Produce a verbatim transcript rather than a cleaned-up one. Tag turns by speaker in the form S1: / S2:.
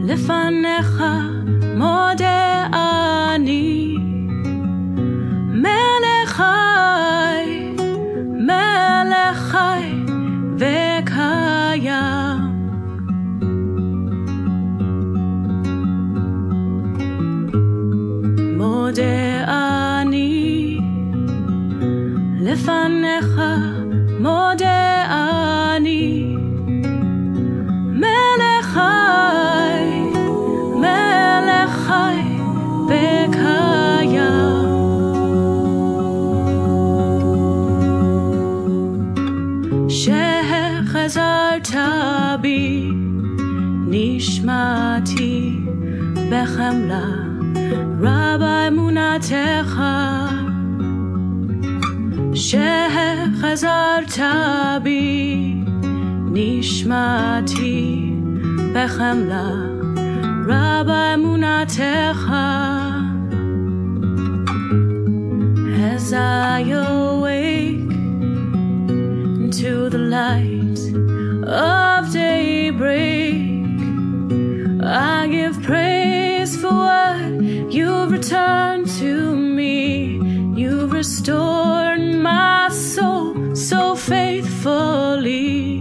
S1: לפניך מודה אני, מלך חי, מלך חי וקיים. מודה אני לפניך, מודה אני, מלך חי, מלך חי וקיים. שחזרת בי נשמתי בחמלה, רבה אמונתך. שחזרת בי נשמתי בחמלה, רבה אמונתך. As I awake into the light of daybreak, I give praise for what you've returned to me. You've restored my soul so faithfully.